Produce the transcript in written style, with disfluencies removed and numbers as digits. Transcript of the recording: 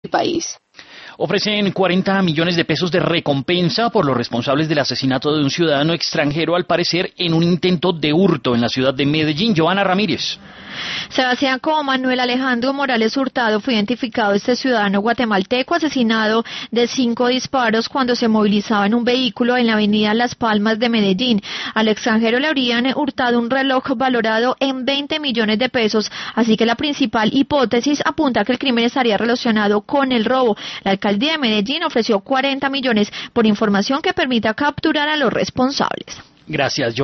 país. Ofrecen 40 millones de pesos de recompensa por los responsables del asesinato de un ciudadano extranjero, al parecer en un intento de hurto en la ciudad de Medellín. Joana Ramírez. Sebastián, como Manuel Alejandro Morales Hurtado, fue identificado este ciudadano guatemalteco asesinado de 5 disparos cuando se movilizaba en un vehículo en la avenida Las Palmas de Medellín. Al extranjero le habrían hurtado un reloj valorado en 20 millones de pesos, así que la principal hipótesis apunta a que el crimen estaría relacionado con el robo. La alcaldía de Medellín ofreció 40 millones por información que permita capturar a los responsables. Gracias,